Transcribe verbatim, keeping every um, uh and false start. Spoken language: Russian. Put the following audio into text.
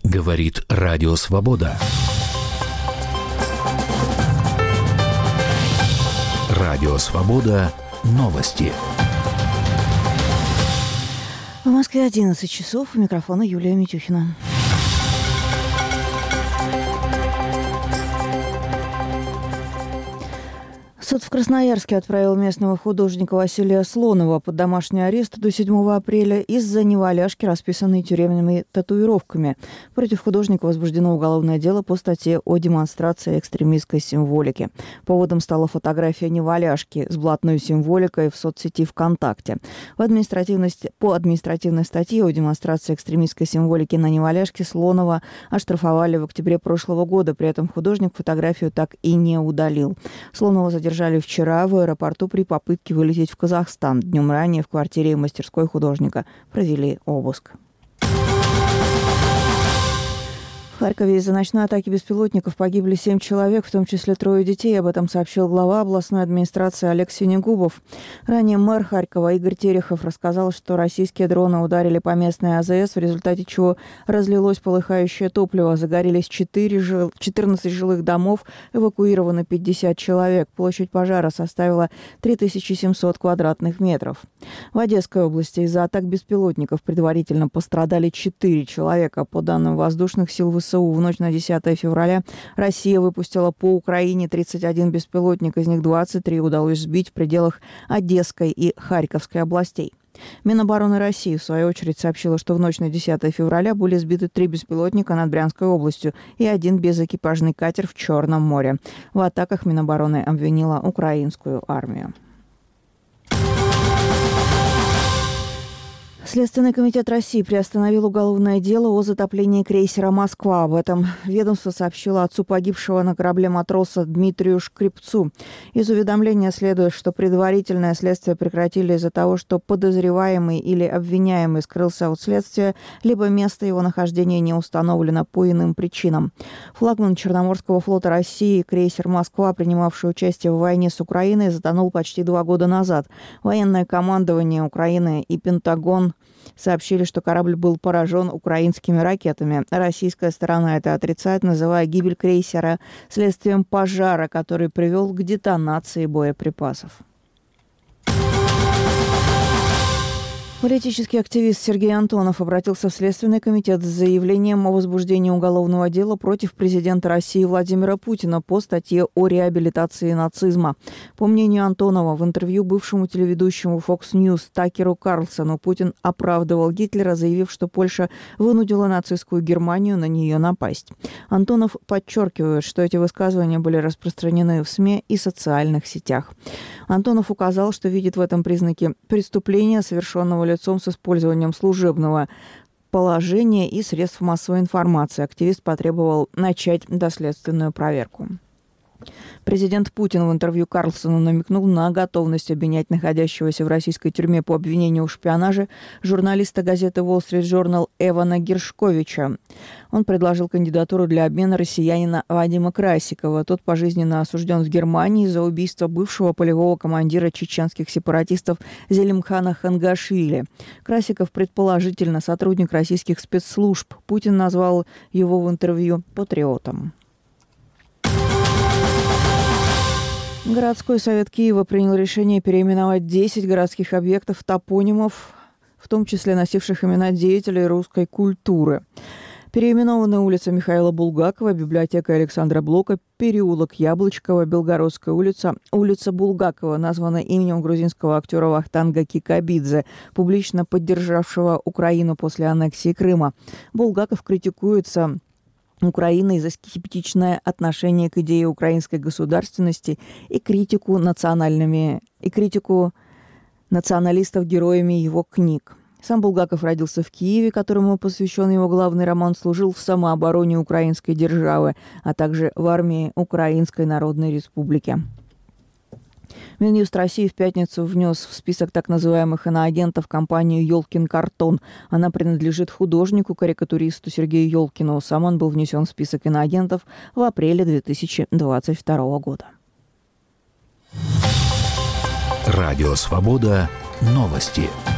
Говорит Радио Свобода. Радио Свобода. Новости. В Москве одиннадцать часов. У микрофона Юлия Митюхина. Суд в Красноярске отправил местного художника Василия Слонова под домашний арест до седьмого апреля из-за неваляшки, расписанной тюремными татуировками. Против художника возбуждено уголовное дело по статье о демонстрации экстремистской символики. Поводом стала фотография неваляшки с блатной символикой в соцсети ВКонтакте. В административной, по административной статье о демонстрации экстремистской символики на неваляшке Слонова оштрафовали в октябре прошлого года. При этом художник фотографию так и не удалил. Слонова задержали вчера в аэропорту при попытке вылететь в Казахстан. Днем ранее в квартире и мастерской художника провели обыск. В Харькове из-за ночной атаки беспилотников погибли семь человек, в том числе трое детей. Об этом сообщил глава областной администрации Олег Синегубов. Ранее мэр Харькова Игорь Терехов рассказал, что российские дроны ударили по местной АЗС, в результате чего разлилось полыхающее топливо. Загорелись четырнадцать жилых домов, эвакуировано пятьдесят человек. Площадь пожара составила три тысячи семьсот квадратных метров. В Одесской области из-за атак беспилотников предварительно пострадали четыре человека. По данным воздушных сил ВСУ, в ночь на десятое февраля Россия выпустила по Украине тридцать один беспилотник, из них двадцать три удалось сбить в пределах Одесской и Харьковской областей. Минобороны России, в свою очередь, сообщила, что в ночь на десятое февраля были сбиты три беспилотника над Брянской областью и один безэкипажный катер в Черном море. В атаках Минобороны обвинила украинскую армию. Следственный комитет России приостановил уголовное дело о затоплении крейсера «Москва». Об этом ведомство сообщило отцу погибшего на корабле матроса Дмитрию Шкрипцу. Из уведомления следует, что предварительное следствие прекратили из-за того, что подозреваемый или обвиняемый скрылся от следствия, либо место его нахождения не установлено по иным причинам. Флагман Черноморского флота России, крейсер «Москва», принимавший участие в войне с Украиной, затонул почти два года назад. Военное командование Украины и Пентагон сообщили, что корабль был поражен украинскими ракетами. Российская сторона это отрицает, называя гибель крейсера следствием пожара, который привел к детонации боеприпасов. Политический активист Сергей Антонов обратился в Следственный комитет с заявлением о возбуждении уголовного дела против президента России Владимира Путина по статье о реабилитации нацизма. По мнению Антонова, в интервью бывшему телеведущему Fox News Такеру Карлсону Путин оправдывал Гитлера, заявив, что Польша вынудила нацистскую Германию на нее напасть. Антонов подчеркивает, что эти высказывания были распространены в СМИ и социальных сетях. Антонов указал, что видит в этом признаки преступления, совершенного лицом с использованием служебного положения и средств массовой информации. Активист потребовал начать доследственную проверку. Президент Путин в интервью Карлсону намекнул на готовность обвинять находящегося в российской тюрьме по обвинению в шпионаже журналиста газеты Wall Street Journal Эвана Гершковича. Он предложил кандидатуру для обмена россиянина Вадима Красикова. Тот пожизненно осужден в Германии за убийство бывшего полевого командира чеченских сепаратистов Зелимхана Хангашвили. Красиков предположительно сотрудник российских спецслужб. Путин назвал его в интервью патриотом. Городской совет Киева принял решение переименовать десять городских объектов топонимов, в том числе носивших имена деятелей русской культуры. Переименованы улица Михаила Булгакова, библиотека Александра Блока, переулок Яблочкова, Белгородская улица, улица Булгакова, названа именем грузинского актера Вахтанга Кикабидзе, публично поддержавшего Украину после аннексии Крыма. Булгаков критикуется Украины за скептичное отношение к идее украинской государственности и критику национальными и критику националистов героями его книг. Сам Булгаков родился в Киеве, которому посвящен его главный роман, служил в самообороне украинской державы, а также в армии Украинской Народной Республики. Минюст России в пятницу внес в список так называемых иноагентов компанию «Ёлкин картон». Она принадлежит художнику-карикатуристу Сергею Ёлкину. Сам он был внесен в список иноагентов в апреле две тысячи двадцать второго года. Радио «Свобода». Новости.